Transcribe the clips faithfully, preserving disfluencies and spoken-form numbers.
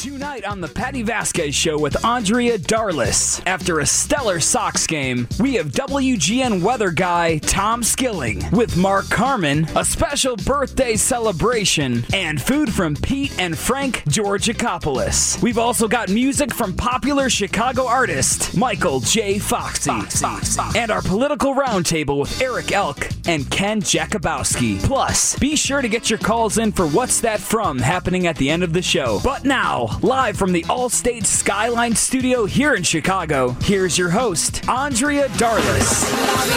Tonight on the Patty Vasquez Show with Andrea Darlis. After a stellar Sox game, we have W G N weather guy Tom Skilling with Mark Carmen, a special birthday celebration, and food from Pete and Frank Georgikopoulos. We've also got music from popular Chicago artist Michael J. Foxy. And our political roundtable with Eric Elk and Ken Jakubowski. Plus, be sure to get your calls in for What's That From happening at the end of the show. But now, live from the Allstate Skyline studio here in Chicago, here's your host, Andrea Darlis.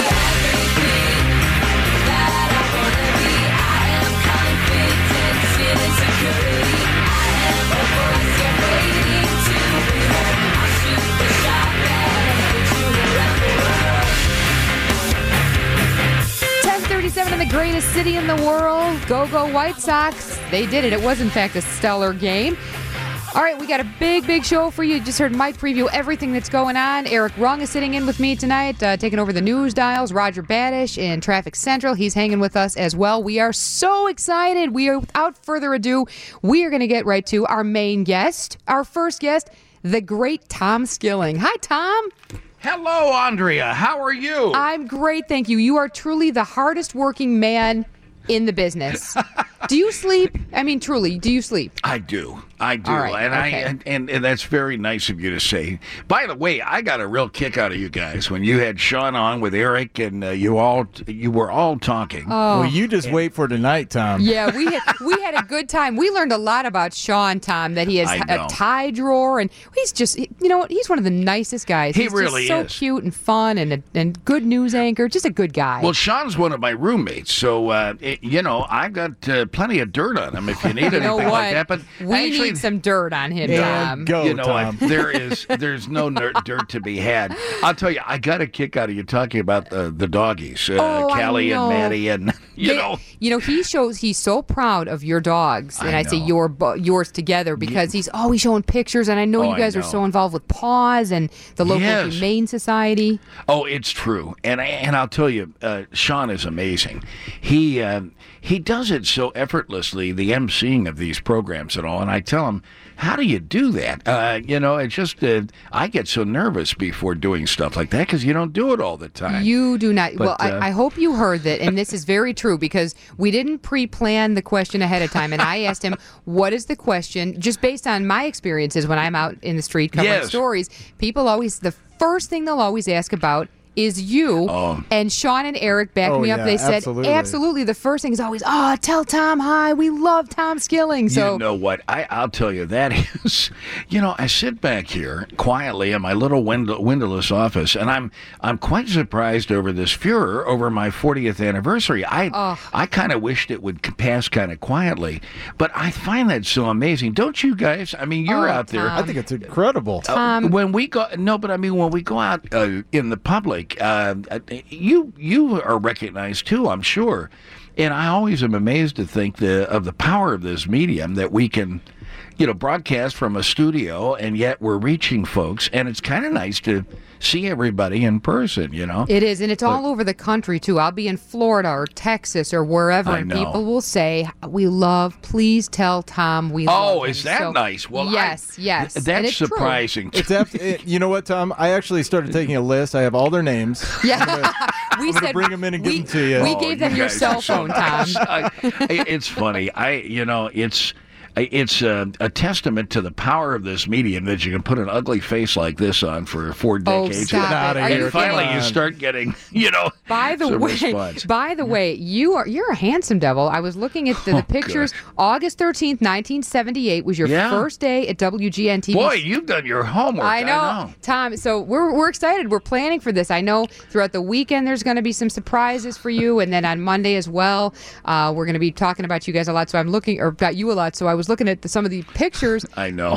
ten thirty-seven in the greatest city in the world. Go, go, White Sox. They did it. It was, in fact, a stellar game. All right, we got a big, big show for you. You just heard Mike preview everything that's going on. Eric Rung is sitting in with me tonight, uh, taking over the news dials. Roger Badish in Traffic Central. He's hanging with us as well. We are so excited. We are, without further ado, we are going to get right to our main guest, our first guest, the great Tom Skilling. Hi, Tom. Hello, Andrea. How are you? I'm great, thank you. You are truly the hardest working man in the business. Do you sleep? I mean, truly, do you sleep? I do. I do. All right, and okay. I and, and, and that's very nice of you to say. By the way, I got a real kick out of you guys when you had Sean on with Eric and uh, you all you were all talking. Oh. Well, you just and, wait for tonight, Tom. Yeah, we had, we had a good time. We learned a lot about Sean, Tom, that he has a tie drawer, and he's just, you know what, he's one of the nicest guys. He he's really just so is. cute and fun and a and good news anchor, just a good guy. Well, Sean's one of my roommates, so, uh, it, you know, I've got uh, plenty of dirt on him if you need anything you know what? like that. But we actually, need some dirt on him, Tom. Go, you know Tom. what? There is, there's no ner- dirt to be had. I'll tell you, I got a kick out of you talking about the, the doggies, uh, Oh, I Callie and know. Maddie, and, you They- know. You know, he shows he's so proud of your dogs, and I, I say know. your bo- yours together because he's always showing pictures, and I know Oh, you guys I are know. so involved with Paws and the local Yes. Humane Society. Oh, it's true, and I, and I'll tell you, uh, Sean is amazing. He uh, he does it so effortlessly, the emceeing of these programs and all. And I tell him, how do you do that? Uh, you know, it's just uh, I get so nervous before doing stuff like that because you don't do it all the time. You do not. But, well, uh, I, I hope you heard that, and this is very true because we didn't pre-plan the question ahead of time, and I asked him, what is the question? Just based on my experiences when I'm out in the street covering Yes. stories, people always, the first thing they'll always ask about is you. Oh. And Sean and Eric backed Oh, me up. yeah, They said, absolutely. absolutely. The first thing is always, oh, tell Tom hi. We love Tom Skilling. So You know what? I, I'll tell you, that is, you know, I sit back here quietly in my little window, windowless office, and I'm I'm quite surprised over this furor over my fortieth anniversary. I Oh. I kind of wished it would pass kind of quietly, but I find that so amazing. Don't you guys? I mean, you're Oh, out there. Tom. I think it's incredible. Uh, when we go, no, but I mean, when we go out uh, in the public, uh, you you are recognized too, I'm sure. And I always am amazed to think the of the power of this medium that we can, you know, broadcast from a studio, and yet we're reaching folks. And it's kind of nice to see everybody in person, you know. it is, and it's all over the country, too. I'll be in Florida or Texas or wherever, I and know. people will say, we love, please tell Tom we love Oh, him. is that So- nice? Well, I- yes, yes. That's and it's true. surprising. It's ab- it, you know what, Tom? I actually started taking a list. I have all their names. Yeah, we I'm gonna said bring 'em in and give we, 'em to you. We Oh, gave them you your guys cell are so phone, Tom. nice. I- it's funny. I, you know, it's it's a, a testament to the power of this medium that you can put an ugly face like this on for four Oh, decades. stop Get it. outta Are here. you And finally, kidding? you start getting, you know, By the some way, response. by the way, you are you're a handsome devil. I was looking at the, the Oh, pictures. good. August thirteenth, nineteen seventy-eight was your Yeah. first day at W G N T V. Boy, you've done your homework. I know. I know. Tom. So we're we're excited. We're planning for this. I know throughout the weekend there's going to be some surprises for you, and then on Monday as well, uh, we're going to be talking about you guys a lot. So I'm looking, or about you a lot. So I was looking at the, some of the pictures. I know.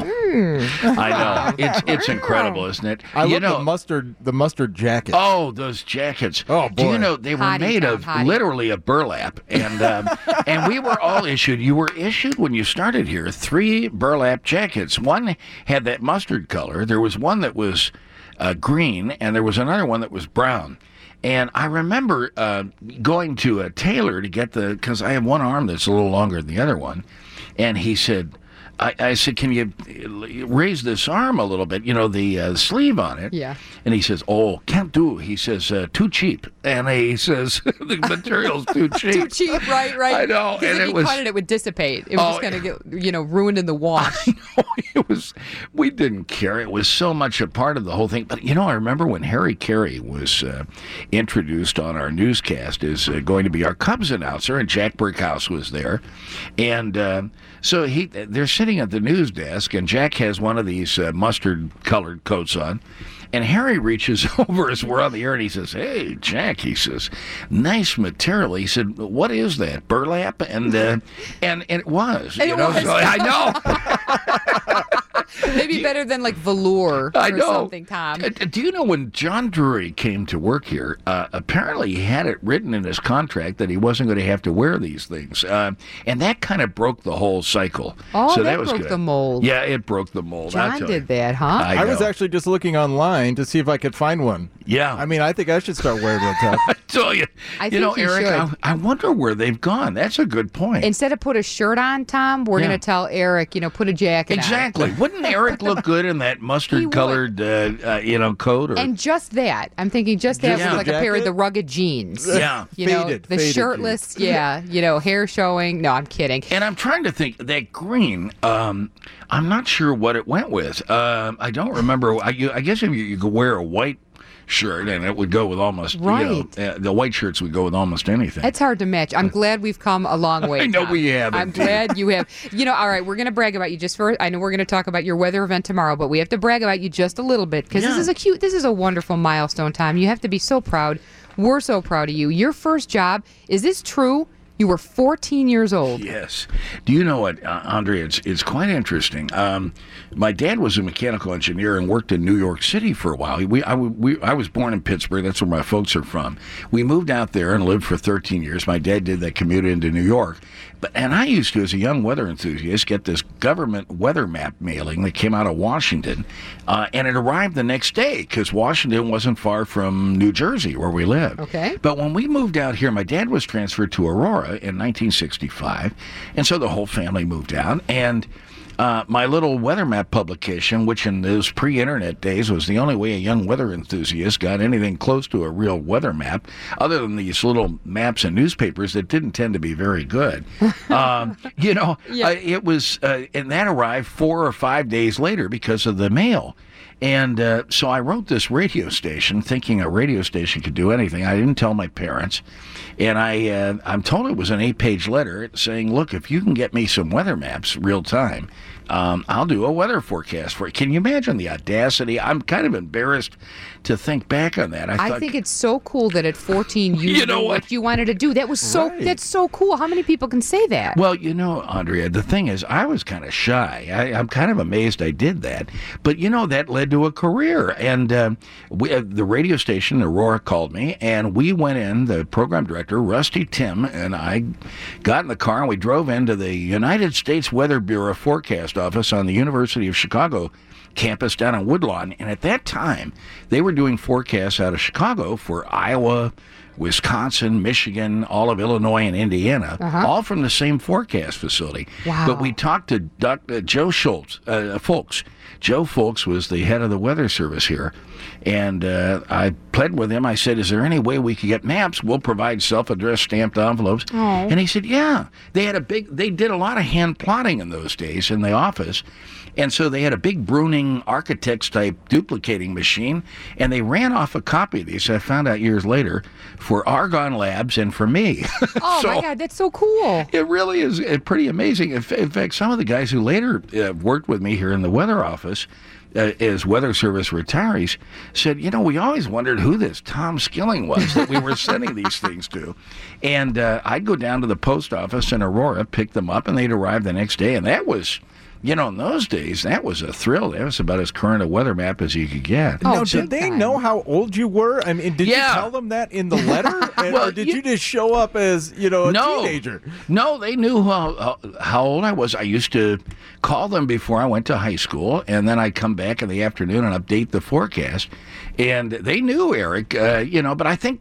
I know. It's it's incredible, isn't it? I you love know, the mustard, the mustard jacket. Oh, those jackets! Oh, Do you boy. know they were Hottie, made Tom, of hottie. literally of burlap, and um, and we were all issued. You were issued when you started here three burlap jackets. One had that mustard color. There was one that was uh, green, and there was another one that was brown. And I remember uh, going to a tailor to get the, because I have one arm that's a little longer than the other one, and he said, I, I said, can you raise this arm a little bit, you know, the uh, sleeve on it? Yeah. And he says, oh, can't do. He says, uh, too cheap. And he says, the material's too cheap. Too cheap, right, right. I know. Because And if it you was, cut it, it would dissipate. It was Oh, just going to get, you know, ruined in the wash. no, it was, we didn't care. It was so much a part of the whole thing. But, you know, I remember when Harry Carey was uh, introduced on our newscast as uh, going to be our Cubs announcer, and Jack Brickhouse was there. And uh, so he, they're sitting at the news desk, and Jack has one of these uh, mustard-colored coats on. And Harry reaches over as we're on the air, and he says, hey, Jack, he says, nice material. He said, what is that, burlap? And uh, and, and it was. And you it know, was. So I know. Maybe better than like velour I or know. something, Tom. Uh, Do you know when John Drury came to work here, uh, apparently he had it written in his contract that he wasn't going to have to wear these things. Uh, and that kind of broke the whole cycle. Oh, so that that was broke good. the mold. Yeah, it broke the mold. I'll John tell did you. that, huh? I, I was know. actually just looking online to see if I could find one. Yeah. I mean, I think I should start wearing it, Tom. I tell you. I you think know, you Eric, I, should. I wonder where they've gone. That's a good point. Instead of put a shirt on, Tom, we're Yeah. going to tell Eric, you know, put a jacket Exactly. Wouldn't Eric look good in that mustard-colored, uh, uh, you know, coat? Or on. And just that. I'm thinking just that Just with the like a pair of jacket? the rugged jeans. Yeah. You know, Faded, the faded shirtless, yeah, you know, hair showing. No, I'm kidding. And I'm trying to think, that green, um, I'm not sure what it went with. Um, I don't remember. I, you, I guess if you, you could wear a white shirt, and it would go with almost, Right. you know, uh, the white shirts would go with almost anything. It's hard to match. I'm glad we've come a long way. I know Tom. we have, I'm indeed. glad you have. You know, all right, we're going to brag about you just for. I know we're going to talk about your weather event tomorrow, but we have to brag about you just a little bit because Yeah. this is a cute, this is a wonderful milestone time. You have to be so proud. We're so proud of you. Your first job, is this true? You were fourteen years old. Yes. Do you know what, uh, Andre? It's it's quite interesting. Um, my dad was a mechanical engineer and worked in New York City for a while. We I, we I was born in Pittsburgh. That's where my folks are from. We moved out there and lived for thirteen years. My dad did that commute into New York. But and I used to, as a young weather enthusiast, get this government weather map mailing that came out of Washington, uh, and it arrived the next day because Washington wasn't far from New Jersey, where we lived. Okay. But when we moved out here, my dad was transferred to Aurora in nineteen sixty-five, and so the whole family moved out. And uh, my little weather map publication, which in those pre-internet days was the only way a young weather enthusiast got anything close to a real weather map, other than these little maps and newspapers that didn't tend to be very good. um, you know, Yeah. uh, it was, uh, and that arrived four or five days later because of the mail. And uh, so I wrote this radio station, thinking a radio station could do anything. I didn't tell my parents, and I uh, I'm told it was an eight-page letter saying, "Look, if you can get me some weather maps real time, um, I'll do a weather forecast for you." Can you imagine the audacity? I'm kind of embarrassed to think back on that. I, I thought, think it's so cool that at fourteen you, You know knew what? what you wanted to do. That was so. Right. That's so cool. How many people can say that? Well, you know, Andrea, the thing is, I was kind of shy. I, I'm kind of amazed I did that. But, you know, that led to a career. And uh, we, uh, the radio station, Aurora, called me, and we went in, the program director, Rusty Tim, and I got in the car, and we drove into the United States Weather Bureau forecast office on the University of Chicago campus down in Woodlawn. And at that time, they were doing forecasts out of Chicago for Iowa, Wisconsin, Michigan, all of Illinois and Indiana, all from the same forecast facility. Wow. But we talked to Doctor Joe Schultz, uh, Folks. Joe Folks was the head of the Weather Service here. And uh, I pled with him. I said, is there any way we could get maps? We'll provide self-addressed stamped envelopes. Oh. And he said, yeah. They had a big, they did a lot of hand plotting in those days in the office. And so they had a big Bruning Architects type duplicating machine, and they ran off a copy of these, I found out years later, for Argonne Labs and for me. Oh So my God, that's so cool. it really is uh, pretty amazing. In fa- in fact, some of the guys who later uh, worked with me here in the weather office uh, as Weather Service retirees said, you know, we always wondered who this Tom Skilling was that we were sending these things to. And uh, I'd go down to the post office in Aurora, pick them up, and they'd arrive the next day. And that was, you know, in those days, that was a thrill. That was about as current a weather map as you could get. Oh, now, big did they time. know how old you were? I mean, did Yeah. you tell them that in the letter? And- Well, or did you- you just show up as, you know, a No. teenager? No, they knew how, how how old I was. I used to call them before I went to high school, and then I'd come back in the afternoon and update the forecast. And they knew, Eric, uh, you know, but I think that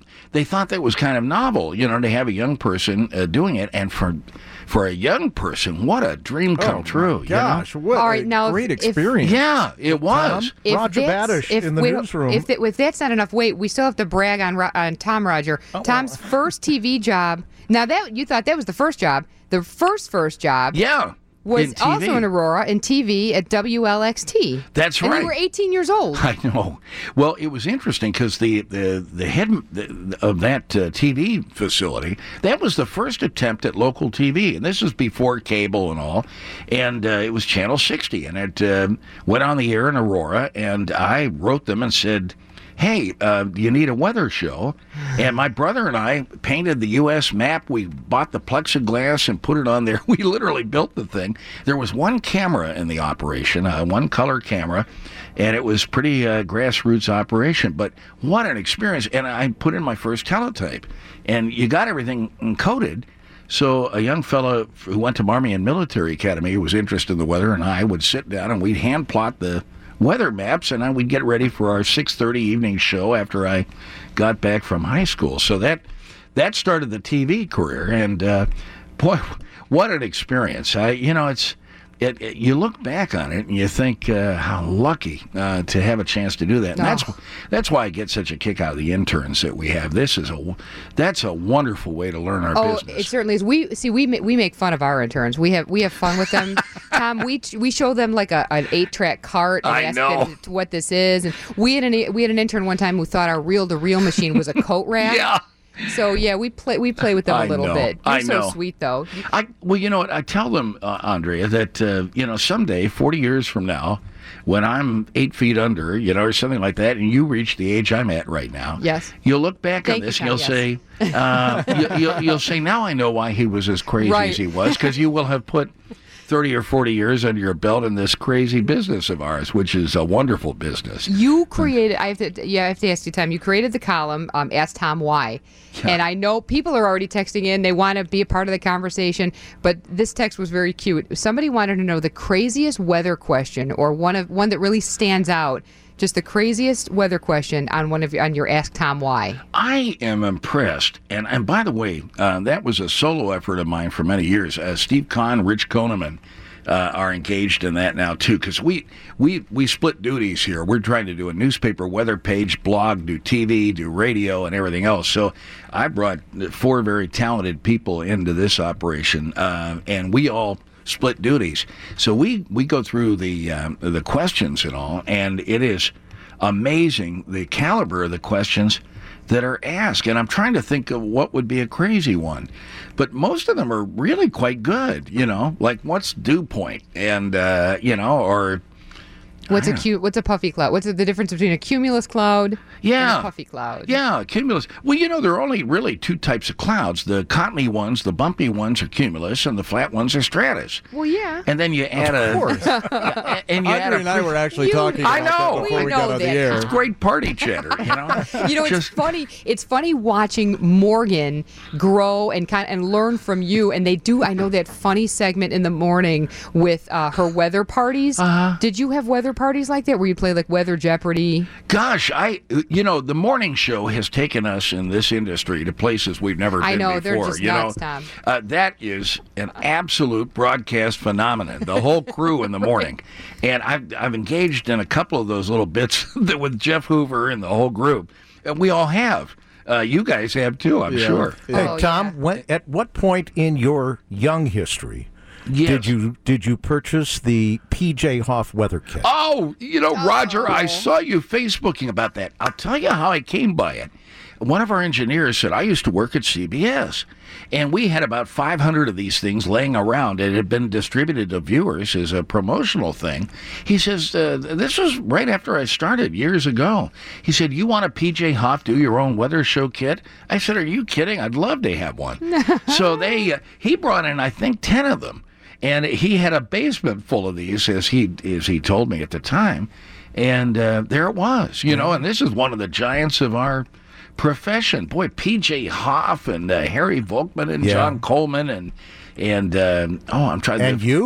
they thought that was kind of novel, you know, to have a young person uh, doing it. And for for a young person, what a dream come Oh, true. my you gosh, know? what All right, a now, great if- if- experience. Yeah, it was. If Roger that's- Badish if in the we- newsroom. If, that- if that's not enough, wait, we still have to brag on Ro- on Tom Roger. Tom's first T V job. Now that you thought that was the first job, the first first job Yeah. was in T V. also in Aurora in T V at W L X T. That's and right. you were eighteen years old. I know. Well, it was interesting because the, the, the head the, of that uh, T V facility, that was the first attempt at local T V. And this was before cable and all. And uh, it was Channel sixty. And it uh, went on the air in Aurora. And I wrote them and said, hey, uh, you need a weather show. And my brother and I painted the U S map. We bought the plexiglass and put it on there. We literally built the thing. There was one camera in the operation, uh, one color camera, and it was pretty uh, grassroots operation. But what an experience. And I put in my first teletype. And you got everything encoded. So a young fellow who went to Marmion Military Academy who was interested in the weather, and I would sit down and we'd hand plot the weather maps, and I would get ready for our six thirty evening show after I got back from high school. So that that started the T V career, and uh, boy, what an experience! I, you know, it's it, it. You look back on it and you think uh, how lucky uh, to have a chance to do that. And that's Oh. that's why I get such a kick out of the interns that we have. This is a that's a wonderful way to learn our Oh, business. it certainly is. We see we ma- we make fun of our interns. We have we have fun with them. Tom, we we show them like a an eight track cart and I ask know. them what this is. And we had an we had an intern one time who thought our reel to reel machine was a coat rack. Yeah. So yeah, we play we play with them a I little know. bit. You're I so know. sweet though. I well, you know what? I tell them, uh, Andrea, that uh, you know someday, forty years from now, when I'm eight feet under, you know, or something like that, and you reach the age I'm at right now, Yes. you'll look back Thank on this you, and you'll Tom, say, uh, you, you'll, you'll say, now I know why he was as crazy Right. as he was, because you will have put thirty or forty years under your belt in this crazy business of ours, which is a wonderful business. You created. I have to. Yeah, I have to ask you, Tom. You created the column. Um, Ask Tom Why. And I know people are already texting in. They want to be a part of the conversation. But this text was very cute. Somebody wanted to know the craziest weather question, or one of one that really stands out. Just the craziest weather question on one of your, on your Ask Tom Why. I am impressed, and and by the way, uh, that was a solo effort of mine for many years. Uh, Steve Kahn, Rich Koneman uh, are engaged in that now too, because we we we split duties here. We're trying to do a newspaper weather page, blog, do T V, do radio, and everything else. So I brought four very talented people into this operation, uh, and we all split duties. So we, we go through the um, the questions and all, and it is amazing the caliber of the questions that are asked. And I'm trying to think of what would be a crazy one. But most of them are really quite good, you know, like what's dew point? And, uh, you know, or... What's a cu- What's a puffy cloud? What's the difference between a cumulus cloud Yeah. and a puffy cloud? Yeah, cumulus. Well, you know, there are only really two types of clouds. The cottony ones, the bumpy ones are cumulus, and the flat ones are stratus. Well, yeah. And then you add Of a... course. Yeah, and you add Andrea a... and I were actually You- talking I about know. that before We we, know got on that, the air. It's great party chatter, you know? You know, it's Just- funny. It's funny watching Morgan grow and kind and learn from you. And they do. I know that funny segment in the morning with uh, her weather parties. Uh-huh. Did you have weather parties like that where you play like Weather Jeopardy? Gosh, I you know the morning show has taken us in this industry to places we've never I been know, before. they're just you nuts, know, Tom. Uh, that is an absolute broadcast phenomenon. The whole crew in the morning, and I've I've engaged in a couple of those little bits that with Jeff Hoover and the whole group, and we all have. Uh, you guys have too, I'm Yeah. sure. Hey, Oh, Tom, yeah. when, at what point in your young history Yes. did you did you purchase the P J Hoff weather kit? Oh, you know, Roger, I Oh. saw you Facebooking about that. I'll tell you how I came by it. One of our engineers said, I used to work at C B S, and we had about five hundred of these things laying around. It had been distributed to viewers as a promotional thing. He says, uh, this was right after I started years ago. He said, you want a P J Hoff do your own weather show kit? I said, are you kidding? I'd love to have one. So they, uh, he brought in, I think, ten of them. And he had a basement full of these, as he as he told me at the time. And uh, there it was, you know. And this is one of the giants of our profession. Boy, P J Hoff and uh, Harry Volkman and Yeah. John Coleman and and uh, oh, I'm trying And to. you.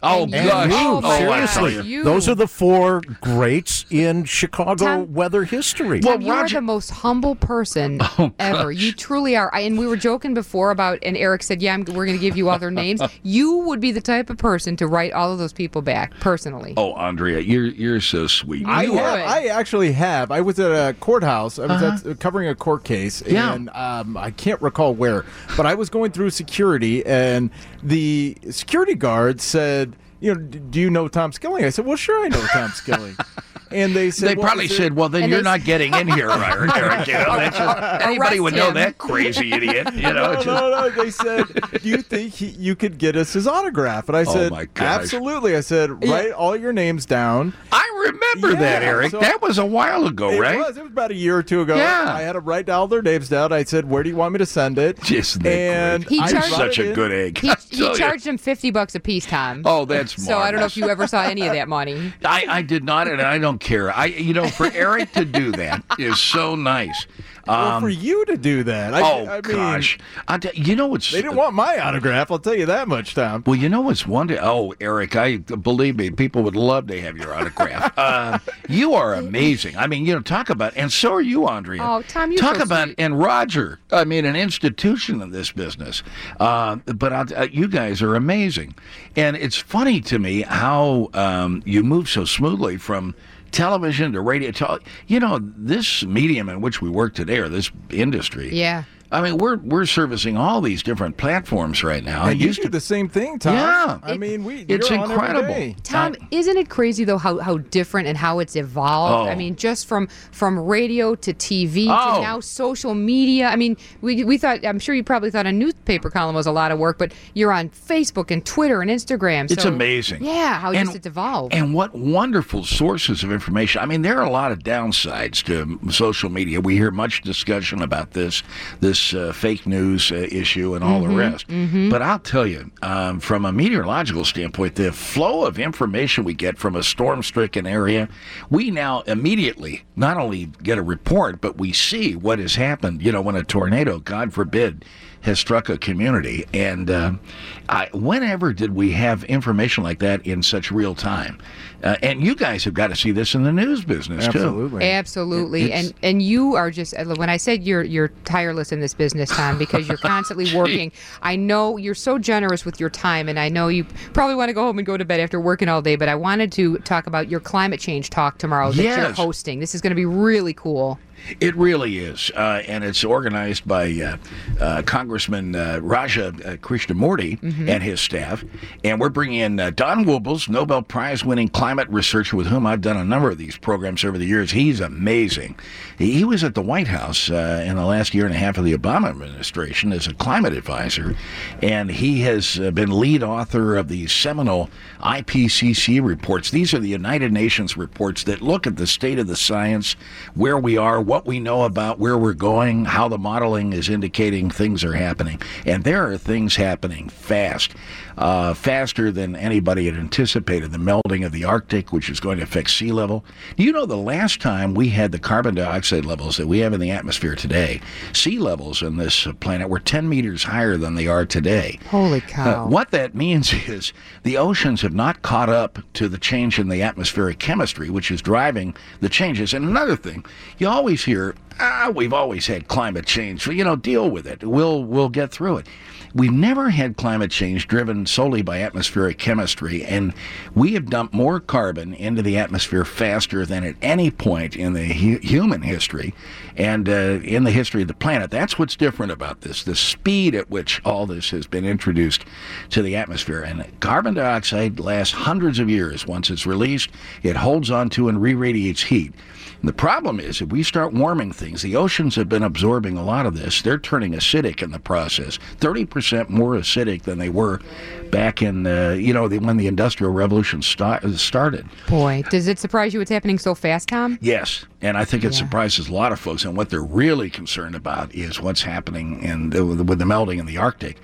Oh, And gosh. you- Oh, my I gosh, tell Seriously, you. those are the four greats in Chicago Tom- weather history. Well, Tom, you are Roger- the most humble person Oh, ever. You truly are. I, and we were joking before about, and Eric said, "Yeah, I'm, we're going to give you other names." You would be the type of person to write all of those people back personally. Oh, Andrea, you're you're so sweet. I You have, would. I actually have. I was at a courthouse. I was at, covering a court case, Yeah. and um, I can't recall where, but I was going through security, and the security guard said, "You know, d- do you know Tom Skilling?" I said, "Well, sure, I know Tom Skilling." And they said, They well, probably is there- said, "Well, then And you're they- not getting in here, Eric." Eric, you know, that's just, anybody would know him. that crazy idiot. You know, No, it's just, no, no. They said, "Do you think he, you could get us his autograph?" And I Oh, said, my gosh. "Absolutely." I said, "Write all your names down." I remember that, Yeah, Eric. so- that was a while ago, It right? was. It was about a year or two ago. Yeah. I had to write all their names down. I said, "Where do you want me to send it?" Isn't that He and great? I You're charged- brought such it a in. good egg. He, I he tell you. charged him fifty bucks a piece, Tom. Oh, that's So I don't know marvelous. if you ever saw any of that money. I, I did not, and I don't care. I, you know, for Eric to do that is so nice. Well, Um, for you to do that, I, oh I mean, gosh, I t- you know what's they didn't want my autograph. I'll tell you that much, Tom. Well, you know what's one day? Oh, Eric, I believe me, people would love to have your autograph. uh, you are amazing. I mean, you know, talk about, and so are you, Andrea. Oh, Tom, you're talk so about, sweet. and Roger. I mean, an institution in this business. Uh, but I'll, uh, you guys are amazing, and it's funny to me how um, you move so smoothly from television to radio. To, you know, this medium in which we work today, or this industry. Yeah. I mean, we're we're servicing all these different platforms right now. And It you used do to the same thing, Tom. Yeah. I It- mean, we. it's you're on every incredible. day. Tom, I- isn't it crazy though how, how different and how it's evolved? Oh. I mean, just from from radio to T V Oh. to now social media. I mean, we we thought I'm sure you probably thought a newspaper column was a lot of work, but you're on Facebook and Twitter and Instagram. It's so- amazing. Yeah, how And- just it's evolved. And what wonderful sources of information. I mean, there are a lot of downsides to social media. We hear much discussion about this, this uh, fake news uh, issue and all Mm-hmm, the rest. But I'll tell you, um, from a meteorological standpoint, the flow of information we get from a storm-stricken area, we now immediately not only get a report, but we see what has happened, you know, when a tornado, God forbid, has struck a community. And uh, I, whenever did we have information like that in such real time? Uh, and you guys have got to see this in the news business, too. Absolutely. Absolutely, It's- and and you are just when I said you're you're tireless in this business, Tom, because you're constantly working. I know you're so generous with your time, and I know you probably want to go home and go to bed after working all day. But I wanted to talk about your climate change talk tomorrow that you're Yes. hosting. This is going to be really cool. It really is, uh, and it's organized by uh, uh, Congressman uh, Raja uh, Krishnamurti and his staff. And we're bringing in uh, Don Wubbles, Nobel Prize-winning climate researcher, with whom I've done a number of these programs over the years. He's amazing. He, he was at the White House uh, in the last year and a half of the Obama administration as a climate advisor, and he has uh, been lead author of the seminal I P C C reports. These are the United Nations reports that look at the state of the science, where we are, what we know about where we're going, how the modeling is indicating things are happening. And there are things happening fast, uh, faster than anybody had anticipated. The melting of the Arctic, which is going to affect sea level. Do you know the last time we had the carbon dioxide levels that we have in the atmosphere today, sea levels on this planet were ten meters higher than they are today? Holy cow! Uh, what that means is the oceans have not caught up to the change in the atmospheric chemistry, which is driving the changes. And another thing, you always hear, ah, we've always had climate change, so, you know, deal with it. We'll we'll get through it. We've never had climate change driven solely by atmospheric chemistry, and we have dumped more carbon into the atmosphere faster than at any point in the hu- human history and uh, in the history of the planet. That's what's different about this, the speed at which all this has been introduced to the atmosphere. And carbon dioxide lasts hundreds of years. Once it's released, it holds on to and re-radiates heat. And the problem is, if we start warming things, the oceans have been absorbing a lot of this. They're turning acidic in the process, thirty percent more acidic than they were back in, uh, you know, the, when the Industrial Revolution start, started. Boy, does it surprise you what's happening so fast, Tom? Yes, and I think it Yeah. surprises a lot of folks. And what they're really concerned about is what's happening in the, with the melting in the Arctic.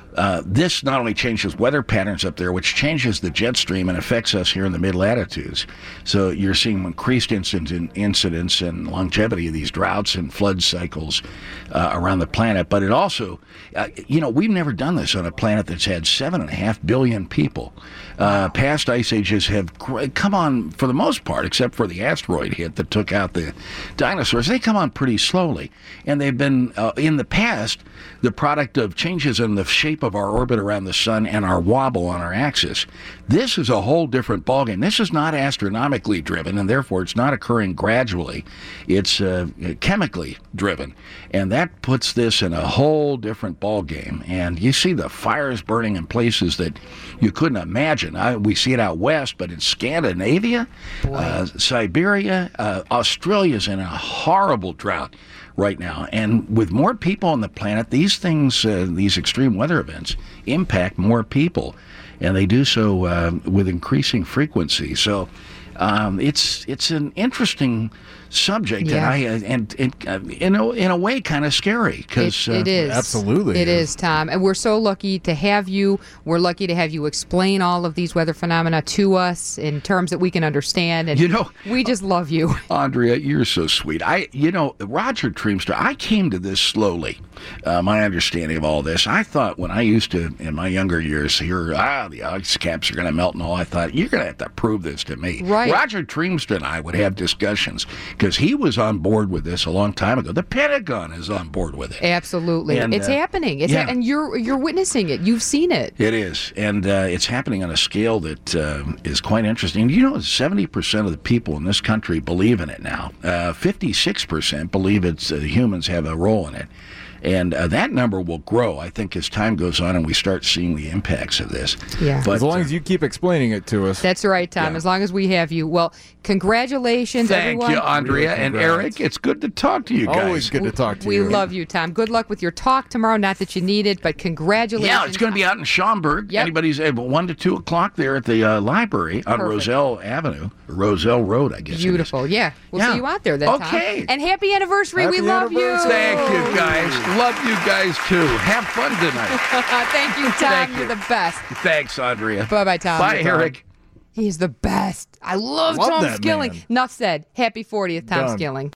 Uh, this not only changes weather patterns up there, which changes the jet stream and affects us here in the mid-latitudes. So you're seeing increased incident, incidents and longevity of these droughts and flood cycles uh, around the planet. But it also, uh, you know, we've never done this on a planet that's had seven and a half billion people. Uh, past ice ages have come on, for the most part, except for the asteroid hit that took out the dinosaurs, they come on pretty slowly. And they've been, uh, in the past, the product of changes in the shape of our orbit around the sun and our wobble on our axis. This is a whole different ballgame. This is not astronomically driven, and therefore it's not occurring gradually. It's uh, chemically driven, and that puts this in a whole different ballgame. And you see the fires burning in places that you couldn't imagine. I, we see it out west, but in Scandinavia, uh, Siberia, uh, Australia's in a horrible drought right now. And with more people on the planet, these things, uh, these extreme weather events, impact more people, and they do so uh, with increasing frequency. So um, it's it's an interesting subject, Yeah. and I and, and uh, in a in a way kind of scary because It, it is. absolutely It is. is, Tom. And we're so lucky to have you. We're lucky to have you explain all of these weather phenomena to us in terms that we can understand. And You know- we just love you. Andrea, you're so sweet. I, you know, Roger Treemster, I came to this slowly. Uh, my understanding of all this, I thought when I used to, in my younger years, hear, ah, the ice caps are going to melt and all, I thought, you're going to have to prove this to me. Right. Roger Treemster and I would have discussions because he was on board with this a long time ago. The Pentagon is on board with it. Absolutely. And, it's uh, happening. It's yeah. ha- and you're you're witnessing it. You've seen it. It is, and uh, it's happening on a scale that uh, is quite interesting. You know, seventy percent of the people in this country believe in it now. Uh, fifty-six percent believe it's uh, humans have a role in it. And uh, that number will grow, I think, as time goes on and we start seeing the impacts of this. Yeah. But, As long uh, as you keep explaining it to us. That's right, Tom. Yeah. As long as we have you. Well, congratulations, Thank everyone. you, Andrea Really and congrats. Eric. It's good to talk to you guys. Always good to talk to We you. love you, Tom. Good luck with your talk tomorrow. Not that you need it, but congratulations. Yeah, it's going to be out in Schaumburg. Yep. Anybody's able, one to two o'clock there at the uh, library on Perfect. Roselle Avenue, Roselle Road, I guess. it is. Beautiful. Yeah. We'll Yeah. see you out there then, Okay. Tom. And happy anniversary. we Happy love anniversary. Thank you, guys. Love you guys too. Have fun tonight. you. Thank you, Tom. Thank You're you. the best. Thanks, Andrea. Bye-bye, Tom. Bye, Eric. He's the best. I love, Love Tom that Skilling. man. Enough said. Happy fortieth, Tom Done. Skilling.